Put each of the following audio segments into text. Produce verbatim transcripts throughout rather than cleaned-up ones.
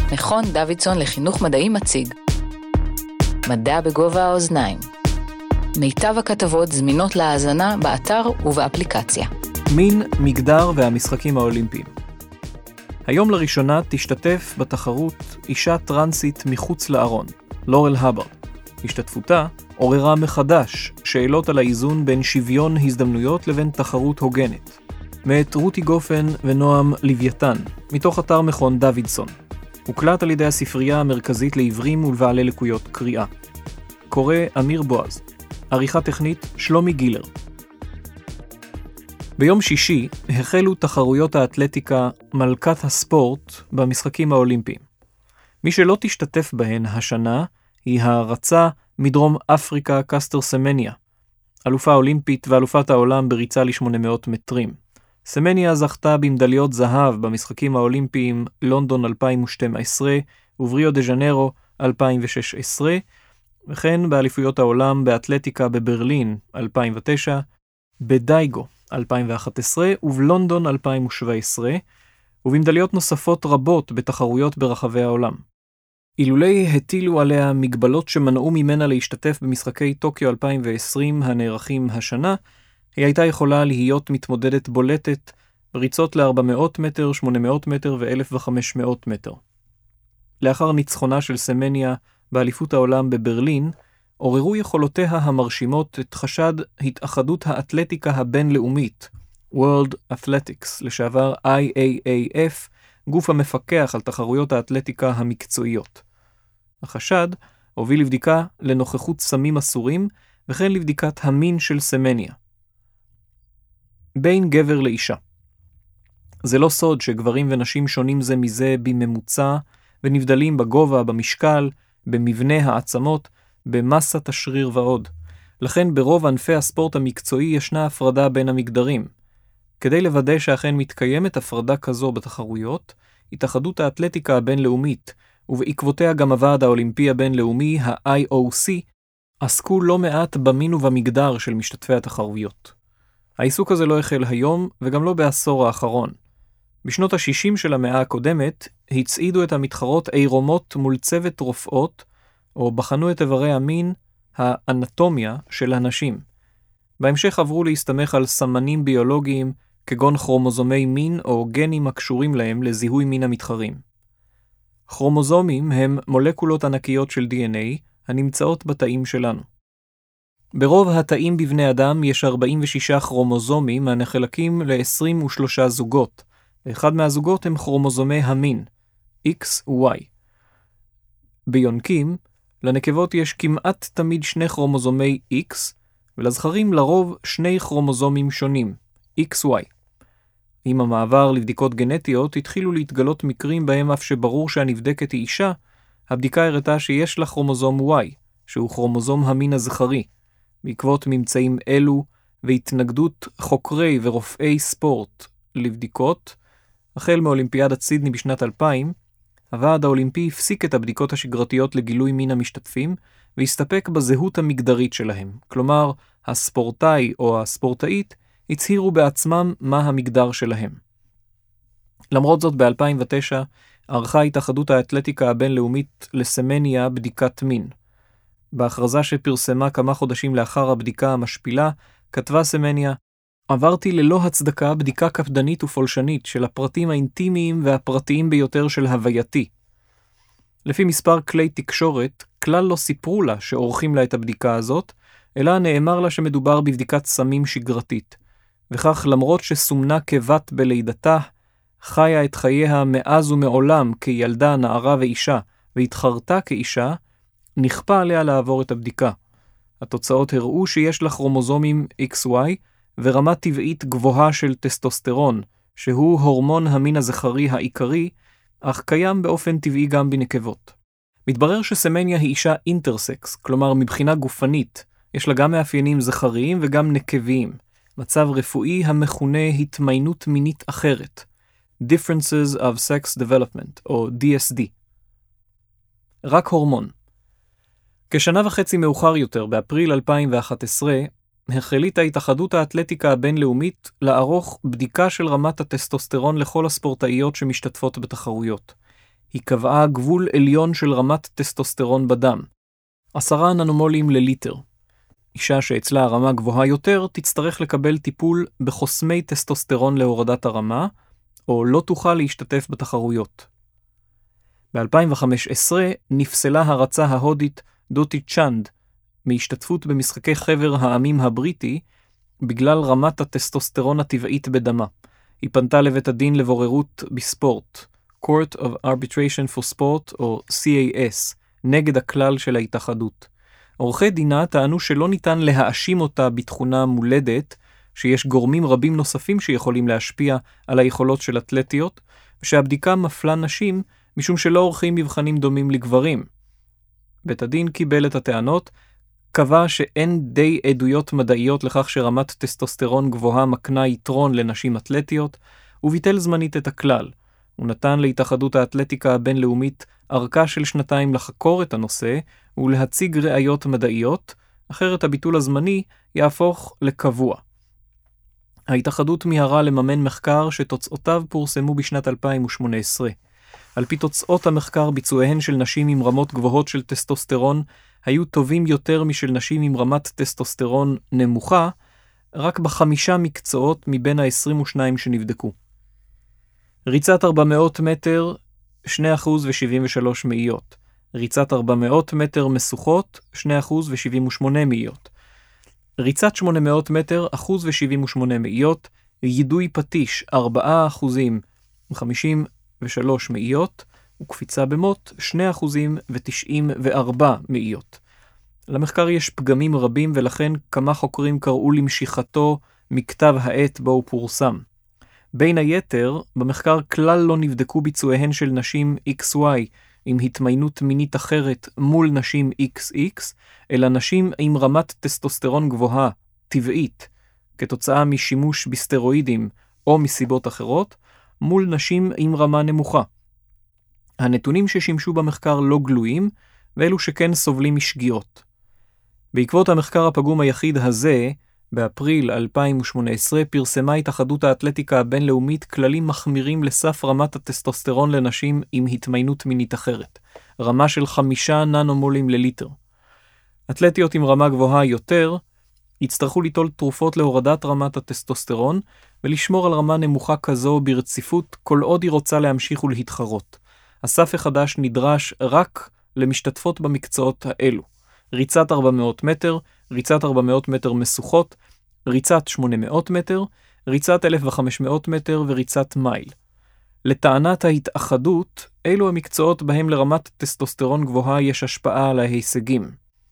מכון דוידסון לחינוך מדעי מציג מדע בגובה האוזניים. מיטב הכתבות זמינות להאזנה באתר ובאפליקציה. מין, מגדר והמשחקים האולימפיים. היום לראשונה תשתתף בתחרות אישה טרנסית מחוץ לארון, לורל הבר. השתתפותה עוררה מחדש שאלות על האיזון בין שוויון הזדמנויות לבין תחרות הוגנת. מאת רותי גופן ונועם לוויתן, מתוך אתר מכון דוידסון. הוקלט על ידי הספרייה המרכזית לעיוורים ולבעלי לקויות קריאה. קורא אמיר בועז. עריכה טכנית שלומי גילר. ביום שישי החלו תחרויות האתלטיקה מלכת הספורט במשחקים האולימפיים. מי שלא תשתתף בהן השנה היא הרצה מדרום אפריקה קסטר סמניה, אלופה אולימפית ואלופת העולם בריצה ל-שמונה מאות מטרים. סמניה זכתה במדליות זהב במשחקים האולימפיים לונדון אלפיים ושתים עשרה ובריו דה ז'נרו אלפיים ושש עשרה, וכן באליפויות העולם באתלטיקה בברלין אלפיים ותשע, בדייגו אלפיים ואחת עשרה ובלונדון אלפיים ושבע עשרה, ובמדליות נוספות רבות בתחרויות ברחבי העולם. אילולי הטילו עליה מגבלות שמנעו ממנה להשתתף במשחקי טוקיו אלפיים ועשרים הנערכים השנה, היא הייתה יכולה להיות מתמודדת בולטת בריצות ל-ארבע מאות מטר, שמונה מאות מטר ו-אלף וחמש מאות מטר. לאחר ניצחונה של סמניה באליפות העולם בברלין, עוררו יכולותיה המרשימות את חשד התאחדות האתלטיקה הבינלאומית, World Athletics, לשעבר איי איי איי אף, גוף המפקח על תחרויות האתלטיקה המקצועיות. החשד הוביל לבדיקה לנוכחות סמים אסורים, וכן לבדיקת המין של סמניה. בין גבר לאישה. זה לא סוד שגברים ונשים שונים זה מזה בממוצע, ונבדלים בגובה, במשקל, במבנה העצמות, במסת השריר ועוד. לכן ברוב ענפי הספורט המקצועי ישנה הפרדה בין המגדרים. כדי לוודא שאכן מתקיימת הפרדה כזו בתחרויות, התאחדות האתלטיקה הבינלאומית, ובעקבותיה גם הוועד האולימפי הבינלאומי, ה-איי או סי, עסקו לא מעט במין ובמגדר של משתתפי התחרויות. העיסוק הזה לא החל היום, וגם לא בעשור האחרון. בשנות ה-שישים של המאה הקודמת, הצעידו את המתחרות עירומות מול צוות רופאות, או בחנו את איברי המין, האנטומיה של הנשים. בהמשך עברו להסתמך על סמנים ביולוגיים, כגון כרומוזומי מין או גנים הקשורים להם לזיהוי מין המתחרים. כרומוזומים הם מולקולות ענקיות של די אן איי הנמצאות בתאים שלנו. ברוב התאים בבני אדם יש ארבעים ושישה כרומוזומים הנחלקים ל-עשרים ושלושה זוגות. אחד מהזוגות הם כרומוזומי המין, X ו-Y. ביונקים, לנקבות יש כמעט תמיד שני כרומוזומי X, ולזכרים לרוב שני כרומוזומים שונים, אקס וואי. עם המעבר לבדיקות גנטיות התחילו להתגלות מקרים בהם אף שברור שהנבדקת היא אישה, הבדיקה הראתה שיש לה כרומוזום Y, שהוא כרומוזום המין הזכרי. בעקבות ממצאים אלו והתנגדות חוקרי ורופאי ספורט לבדיקות, החל מאולימפיאדת סידני בשנת אלפיים, הוועד האולימפי הפסיק את הבדיקות השגרתיות לגילוי מין המשתתפים, והסתפק בזהות המגדרית שלהם. כלומר, הספורטאי או הספורטאית הצהירו בעצמם מה המגדר שלהם. למרות זאת, ב-אלפיים ותשע ערכה התאחדות האתלטיקה הבינלאומית לסמניה בדיקת מין. בהכרזה שפרסמה כמה חודשים לאחר הבדיקה המשפילה, כתבה סמניה, עברתי ללא הצדקה בדיקה קפדנית ופולשנית של הפרטים האינטימיים והפרטיים ביותר של הווייתי. לפי מספר כלי תקשורת, כלל לא סיפרו לה שעורכים לה את הבדיקה הזאת, אלא נאמר לה שמדובר בבדיקת סמים שגרתית. וכך למרות שסומנה כבת בלידתה, חיה את חייה מאז ומעולם כילדה, נערה ואישה, והתחרתה כאישה, נכפה עליה לעבור את הבדיקה. התוצאות הראו שיש לה כרומוזומים אקס וואי, ורמה טבעית גבוהה של טסטוסטרון, שהוא הורמון המין הזכרי העיקרי, אך קיים באופן טבעי גם בנקבות. מתברר שסמניה היא אישה אינטרסקס, כלומר מבחינה גופנית, יש לה גם מאפיינים זכריים וגם נקביים, מצב רפואי המכונה התמיינות מינית אחרת, Differences of Sex Development, או די אס די. רק הורמון. כשנה וחצי מאוחר יותר, באפריל אלפיים ואחת עשרה, החליטה התאחדות האתלטיקה הבינלאומית לערוך בדיקה של רמת הטסטוסטרון לכל הספורטאיות שמשתתפות בתחרויות. היא קבעה גבול עליון של רמת טסטוסטרון בדם, עשרה ננומולים לליטר. אישה שאצלה הרמה גבוהה יותר תצטרך לקבל טיפול בחוסמי טסטוסטרון להורדת הרמה, או לא תוכל להשתתף בתחרויות. ב-אלפיים וחמש עשרה נפסלה הרצה ההודית דוטי צ'אנד מהשתתפות במשחקי חבר העמים הבריטי בגלל רמת הטסטוסטרון הטבעית בדמה. היא פנתה לבית הדין לבוררות בספורט, Court of Arbitration for Sport או סי איי אס, נגד הכלל של ההתאחדות. עורכי דינה טענו שלא ניתן להאשים אותה בתכונה מולדת, שיש גורמים רבים נוספים שיכולים להשפיע על היכולות של אתלטיות, ושהבדיקה מפלה נשים משום שלא עורכים מבחנים דומים לגברים. בית הדין קיבל את הטענות, קבע שאין די עדויות מדעיות לכך שרמת טסטוסטרון גבוהה מקנה יתרון לנשים אתלטיות, וביטל זמנית את הכלל. הוא נתן להתאחדות האתלטיקה הבינלאומית ארכה של שנתיים לחקור את הנושא ולהציג ראיות מדעיות, אחרת הביטול הזמני יהפוך לקבוע. ההתאחדות מיהרה לממן מחקר שתוצאותיו פורסמו בשנת אלפיים ושמונה עשרה. על פי תוצאות המחקר, ביצועיהן של נשים עם רמות גבוהות של טסטוסטרון היו טובים יותר משל נשים עם רמת טסטוסטרון נמוכה, רק בחמישה מקצועות מבין ה-עשרים ושניים שנבדקו. ריצת ארבע מאות מטר, שני אחוז ושבעים ושלוש מאיות. ריצת ארבע מאות מטר משוכות, שני אחוז ושבעים ושמונה מאיות. ריצת שמונה מאות מטר, אחוז ושבעים ושמונה מאיות. יידוי פטיש, ארבעה אחוזים וחמישים ושלוש מאיות. וקפיצה במוט, שני אחוזים ותשעים וארבע מאיות. למחקר יש פגמים רבים, ולכן כמה חוקרים קראו למשיכתו מכתב העת בו הוא פורסם. בין היתר, במחקר כלל לא נבדקו ביצועיהן של נשים אקס וואי עם התמיינות מינית אחרת מול נשים אקס אקס, אלא נשים עם רמת טסטוסטרון גבוהה, טבעית, כתוצאה משימוש בסטרואידים או מסיבות אחרות, מול נשים עם רמה נמוכה. הנתונים ששימשו במחקר לא גלויים, ואלו שכן סובלים משגיאות. בעקבות המחקר הפגום היחיד הזה, באפריל אלפיים ושמונה עשרה פרסמה התאחדות האתלטיקה הבינלאומית כללים מחמירים לסף רמת הטסטוסטרון לנשים עם התמיינות מינית אחרת, רמה של חמישה ננומולים לליטר. אתלטיות עם רמה גבוהה יותר יצטרכו ליטול תרופות להורדת רמת הטסטוסטרון ולשמור על רמה נמוכה כזו ברציפות כל עוד היא רוצה להמשיך ולהתחרות. הסף החדש נדרש רק למשתתפות במקצועות האלו: ריצת ארבע מאות מטר, ריצת ארבע מאות מטר משוכות, ריצת שמונה מאות מטר, ריצת אלף וחמש מאות מטר וריצת מייל. לטענת ההתאחדות, אלו המקצועות בהם לרמת טסטוסטרון גבוהה יש השפעה על ההישגים.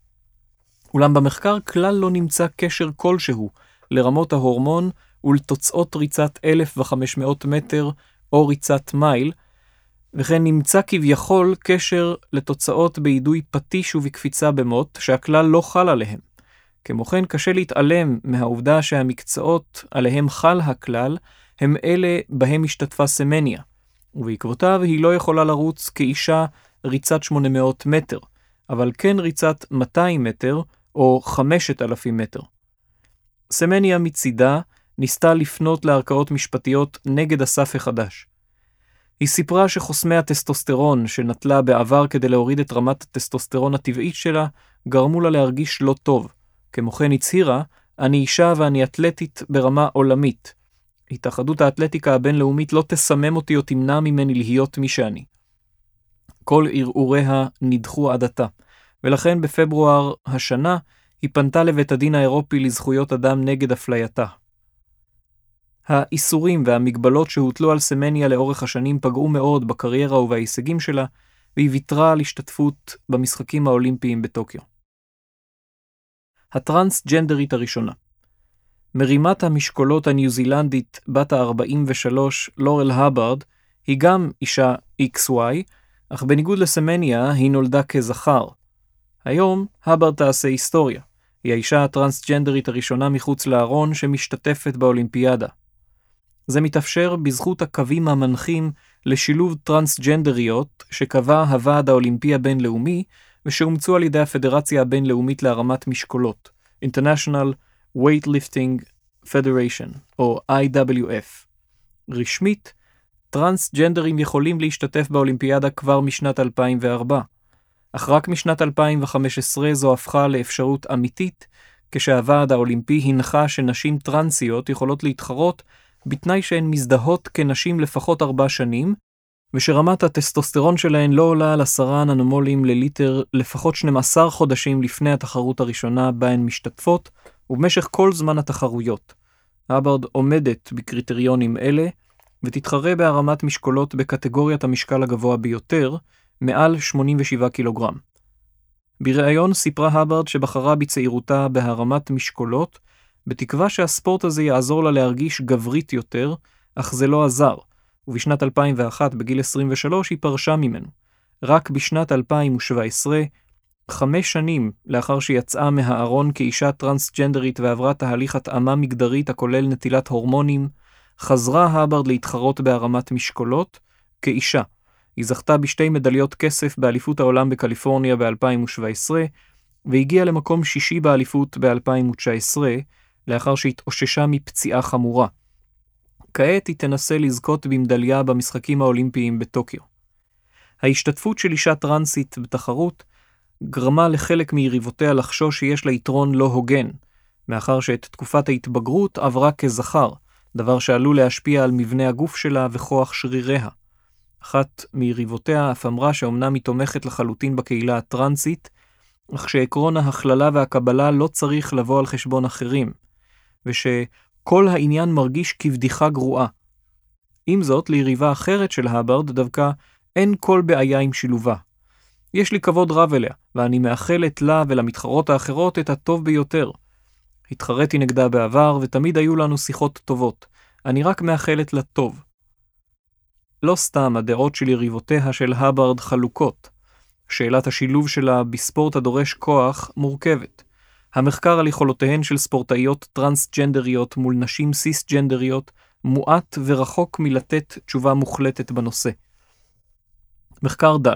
אולם במחקר כלל לא נמצא קשר כלשהו לרמות ההורמון ולתוצאות ריצת אלף וחמש מאות מטר או ריצת מייל, וכן נמצא כביכול קשר לתוצאות בעידוי פטיש ובקפיצה במוט שהכלל לא חל עליהם. כמו כן, קשה להתעלם מהעובדה שהמקצועות עליהם חל הכלל הם אלה בהם השתתפה סמניה, ובעקבותיו היא לא יכולה לרוץ כאישה ריצת שמונה מאות מטר, אבל כן ריצת מאתיים מטר או חמשת אלפים מטר. סמניה מצידה ניסתה לפנות לערכאות משפטיות נגד הסף החדש. היא סיפרה שחוסמי הטסטוסטרון שנטלה בעבר כדי להוריד את רמת הטסטוסטרון הטבעית שלה גרמו לה להרגיש לא טוב. כמו כן הצהירה, אני אישה ואני אתלטית ברמה עולמית. התאחדות האתלטיקה הבינלאומית לא תסמם אותי או תמנע ממני להיות מי שאני. כל ערעוריה נדחו עד עתה, ולכן בפברואר השנה היא פנתה לבית הדין האירופי לזכויות אדם נגד אפלייתה. האיסורים והמגבלות שהוטלו על סמניה לאורך השנים פגעו מאוד בקריירה ובהישגים שלה, והיא ויתרה על השתתפות במשחקים האולימפיים בטוקיו. הטרנסג'נדרית הראשונה. מרימת המשקולות הניו-זילנדית בת ה-ארבעים ושלוש, לורל הברד, היא גם אישה אקס וואי, אך בניגוד לסמניה היא נולדה כזכר. היום הברד תעשה היסטוריה. היא האישה הטרנסג'נדרית הראשונה מחוץ לארון שמשתתפת באולימפיאדה. זה מתאפשר בזכות הקווים המנחים לשילוב טרנסג'נדריות שקבע הוועד האולימפי הבינלאומי ושאומצו על ידי הפדרציה הבינלאומית להרמת משקולות, International Weightlifting Federation או איי דאבליו אף. רשמית, טרנסג'נדרים יכולים להשתתף באולימפיאדה כבר משנת אלפיים וארבע, אך רק משנת אלפיים וחמש עשרה זו הפכה לאפשרות אמיתית, כשהוועד האולימפי הנחה שנשים טרנסיות יכולות להתחרות בתנאי שהן מזדהות כנשים לפחות ארבע שנים, ושרמת הטסטוסטרון שלהן לא עולה על עשרה ננומולים לליטר לפחות שנים עשר חודשים לפני התחרות הראשונה בה הן משתתפות, ובמשך כל זמן התחרויות. האברד עומדת בקריטריונים אלה, ותתחרה בהרמת משקולות בקטגוריית המשקל הגבוה ביותר, מעל שמונים ושבעה קילוגרם. בראיון סיפרה האברד שבחרה בצעירותה בהרמת משקולות, בתקווה שהספורט הזה יעזור לה להרגיש גברית יותר, אך זה לא עזר, ובשנת אלפיים ואחת בגיל עשרים ושלוש היא פרשה ממנו. רק בשנת אלפיים שבע עשרה, חמש שנים לאחר שיצאה מהארון כאישה טרנסג'נדרית ועברה תהליך התאמה מגדרית הכולל נטילת הורמונים, חזרה האברד להתחרות בהרמת משקולות כאישה. היא זכתה בשתי מדליות כסף באליפות העולם בקליפורניה ב-אלפיים שבע עשרה, והגיעה למקום שישי באליפות ב-אלפיים תשע עשרה, לאחר שהתאוששה מפציעה חמורה. כעת היא תנסה לזכות במדליה במשחקים האולימפיים בטוקיו. ההשתתפות של אישה טרנסית בתחרות גרמה לחלק מיריבותיה לחשוש שיש לה יתרון לא הוגן, מאחר שאת תקופת ההתבגרות עברה כזכר, דבר שעלול להשפיע על מבנה הגוף שלה וכוח שריריה. אחת מיריבותיה אף אמרה שאומנם היא תומכת לחלוטין בקהילה הטרנסית, אך שעקרון ההכללה והקבלה לא צריך לבוא על חשבון אחרים, ושכל העניין מרגיש כבדיחה גרועה. עם זאת, ליריבה אחרת של האברד דווקא אין כל בעיה עם שילובה. יש לי כבוד רב אליה, ואני מאחלת לה ולמתחרות האחרות את הטוב ביותר. התחרתי נגדה בעבר, ותמיד היו לנו שיחות טובות. אני רק מאחלת לה טוב. לא סתם הדעות של יריבותיה של האברד חלוקות. שאלת השילוב שלה בספורט הדורש כוח מורכבת. המחקר על יכולותיהן של ספורטאיות טרנסג'נדריות מול נשים סיסג'נדריות מועט ורחוק מלתת תשובה מוחלטת בנושא. מחקר דל.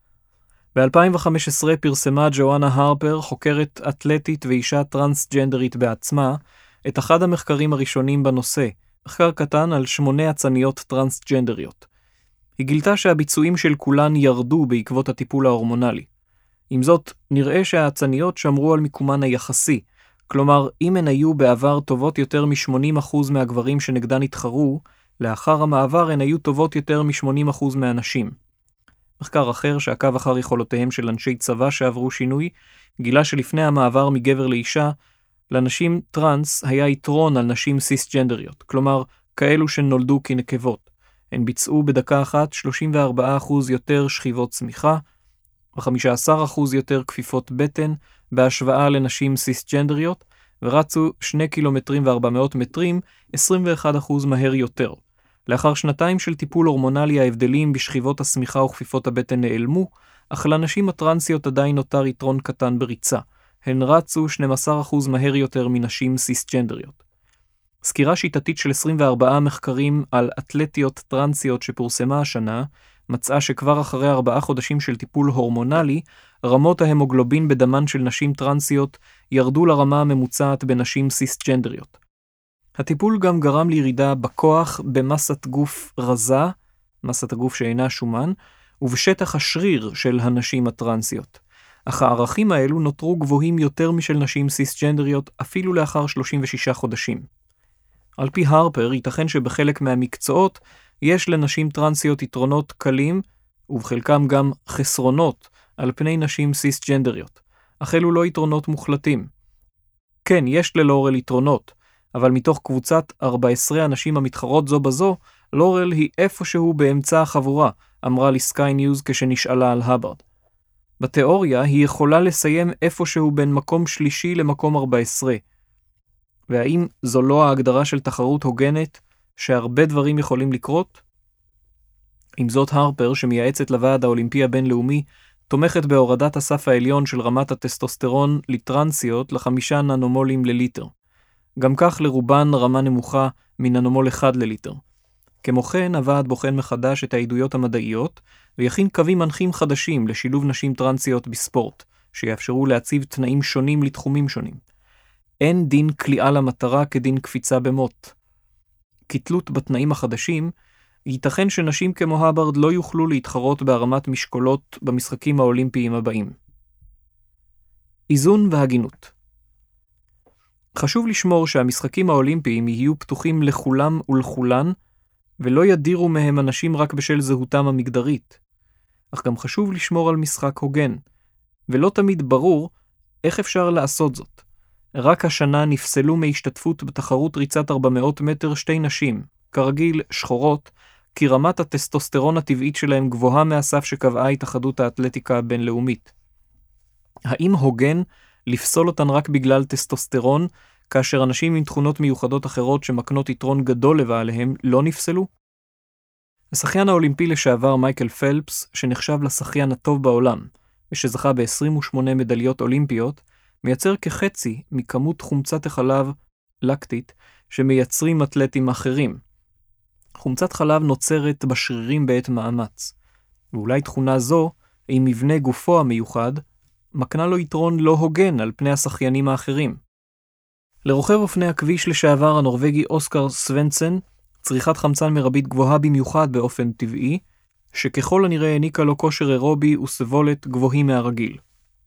ב-אלפיים וחמש עשרה פרסמה ג'ואנה הרפר, חוקרת אתלטית ואישה טרנסג'נדרית בעצמה, את אחד המחקרים הראשונים בנושא, מחקר קטן על שמונה אצניות טרנסג'נדריות. היא גילתה שהביצועים של כולן ירדו בעקבות הטיפול ההורמונלי. עם זאת, נראה שהאצניות שמרו על מיקומן היחסי, כלומר, אם הן היו בעבר טובות יותר מ-שמונים אחוז מהגברים שנגדן התחרו, לאחר המעבר הן היו טובות יותר מ-שמונים אחוז מהנשים. מחקר אחר שעקב אחר יכולותיהם של אנשי צבא שעברו שינוי, גילה שלפני המעבר מגבר לאישה, לנשים טרנס היה יתרון על נשים סיסג'נדריות, כלומר, כאלו שנולדו כנקבות. הן ביצעו בדקה אחת שלושים וארבעה אחוז יותר שכיבות צמיחה, ו-חמישה עשר אחוז יותר כפיפות בטן, בהשוואה לנשים סיסג'נדריות, ורצו שני קילומטרים וארבע מאות מטרים, עשרים ואחד אחוז מהר יותר. לאחר שנתיים של טיפול הורמונלי ההבדלים בשכיבות הצמיחה וכפיפות הבטן נעלמו, אך לנשים הטרנסיות עדיין נותר יתרון קטן בריצה. הן רצו שנים עשר אחוז מהר יותר מנשים סיסג'נדריות. סקירה שיטתית של עשרים וארבעה מחקרים על אתלטיות טרנסיות שפורסמה השנה, מצאה שכבר אחרי ארבעה חודשים של טיפול הורמונלי, רמות ההמוגלובין בדמן של נשים טרנסיות ירדו לרמה הממוצעת בנשים סיסג'נדריות. הטיפול גם גרם לירידה בכוח במסת גוף רזה, מסת הגוף שאינה שומן, ובשטח השריר של הנשים הטרנסיות. אך הערכים האלו נותרו גבוהים יותר משל נשים סיסג'נדריות אפילו לאחר שלושים ושישה חודשים. על פי הרפר, ייתכן שבחלק מהמקצועות יש לנשים טרנסיות יתרונות קלים, ובחלקם גם חסרונות, על פני נשים סיסג'נדריות, אך אלו לא יתרונות מוחלטים. כן, יש ללורל יתרונות, אבל מתוך קבוצת ארבע עשרה אנשים המתחרות זו בזו, לורל היא איפשהו באמצע החבורה, אמרה לי סקיי ניוז כשנשאלה על האברד. בתיאוריה היא יכולה לסיים איפשהו בין מקום שלישי למקום ארבע עשרה. והאם זו לא ההגדרה של תחרות הוגנת, שהרבה דברים יכולים לקרות? עם זאת, הרפר, שמייעצת לוועד האולימפי הבינלאומי, תומכת בהורדת הסף העליון של רמת הטסטוסטרון לטרנסיות לחמישה ננומולים לליטר. גם כך לרובן רמה נמוכה מננומול אחד לליטר. כמו כן, הוועד בוחן מחדש את העדויות המדעיות, ויכין קווים מנחים חדשים לשילוב נשים טרנסיות בספורט, שיאפשרו להציב תנאים שונים לתחומים שונים. אין דין כליאה למטרה כדין קפיצה במות. כתלות בתנאים החדשים, ייתכן שנשים כמו הברד לא יוכלו להתחרות בהרמת משקולות במשחקים האולימפיים הבאים. איזון והגינות. חשוב לשמור שהמשחקים האולימפיים יהיו פתוחים לכולם ולכולן, ולא ידירו מהם אנשים רק בשל זהותם המגדרית. אך גם חשוב לשמור על משחק הוגן, ולא תמיד ברור איך אפשר לעשות זאת. רק השנה נפסלו מהשתתפות בתחרות ריצת ארבע מאות מטר שתי נשים, כרגיל שחורות, כי רמת הטסטוסטרון הטבעית שלהם גבוהה מהסף שקבעה התאחדות האתלטיקה הבינלאומית. האם הוגן לפסול אותן רק בגלל טסטוסטרון, כאשר אנשים עם תכונות מיוחדות אחרות שמקנות יתרון גדול לבעליהם לא נפסלו? השחיין האולימפי לשעבר מייקל פלפס, שנחשב לשחיין הטוב בעולם, ושזכה ב-עשרים ושמונה מדליות אולימפיות, מייצר כחצי מכמות חומצת החלב לקטית שמייצרים אתלטים אחרים. חומצת חלב נוצרת בשרירים בעת מאמץ, ואולי תכונה זו, עם מבנה גופו המיוחד, מקנה לו יתרון לא הוגן על פני השחיינים האחרים. לרוכב אופני הכביש לשעבר הנורווגי אוסקר סוונסן, צריכת חמצן מרבית גבוהה במיוחד באופן טבעי, שככל הנראה העניקה לו כושר אירובי וסבולת גבוהים מהרגיל.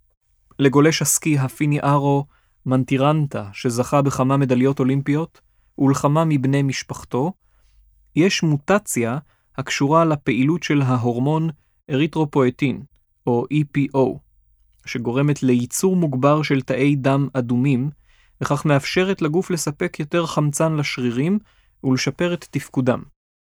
לגולש הסקי הפיני ארו מנטירנטה, שזכה בכמה מדליות אולימפיות, ולכמה מבני משפחתו, יש מוטציה הקשורה לפעילות של ההורמון אריתרופואטין, או E P O, שגורמת לייצור מוגבר של תאי דם אדומים, וכך מאפשרת לגוף לספק יותר חמצן לשרירים ולשפר את תפקודם.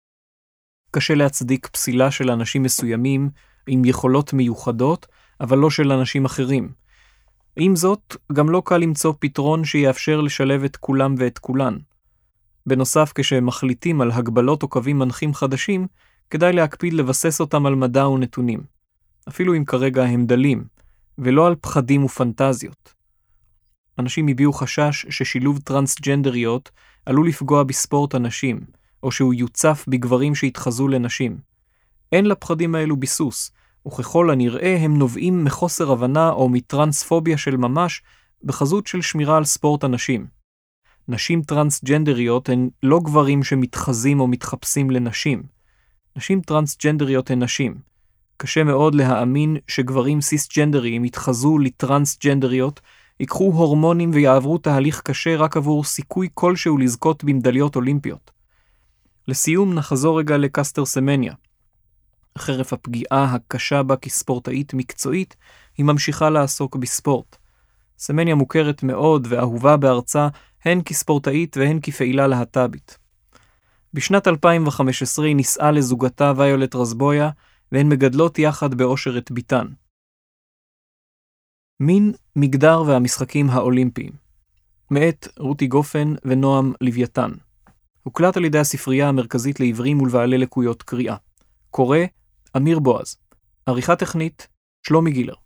קשה להצדיק פסילה של אנשים מסוימים עם יכולות מיוחדות, אבל לא של אנשים אחרים. עם זאת, גם לא קל למצוא פתרון שיאפשר לשלב את כולם ואת כולן. בנוסף, כשמחליטים על הגבלות או קווים מנחים חדשים, כדאי להקפיד לבסס אותם על מדע ונתונים. אפילו אם כרגע הם דלים, ולא על פחדים ופנטזיות. אנשים הביעו חשש ששילוב טרנסג'נדריות עלול לפגוע בספורט הנשים, או שהוא יוצף בגברים שהתחזו לנשים. אין לפחדים האלו ביסוס, וככל הנראה הם נובעים מחוסר הבנה או מטרנספוביה של ממש בחזות של שמירה על ספורט הנשים. נשים טרנסג'נדריות הן לא גברים שמתחזים או מתחפשים לנשים. נשים טרנסג'נדריות הן נשים. קשה מאוד להאמין שגברים סיסג'נדריים יתחזו לטרנסג'נדריות, ייקחו הורמונים ויעברו תהליך קשה רק עבור סיכוי כלשהו לזכות במדליות אולימפיות. לסיום נחזור רגע לקסטר סמניה. חרף הפגיעה הקשה בה כספורטאית מקצועית, היא ממשיכה לעסוק בספורט. סמניה מוכרת מאוד ואהובה בארצה הן כספורטאית והן כפעילה להט"בית. בשנת אלפיים וחמש עשרה היא נישאה לזוגתה ויולט רזבויה, והן מגדלות יחד באושר את ביתן. מין, מגדר והמשחקים האולימפיים. מאת רותי גופן ונועם לוויתן. הוקלט על ידי הספרייה המרכזית לעיוורים ולבעלי לקויות קריאה. קורא, אמיר בועז. עריכה טכנית, שלומי גילר.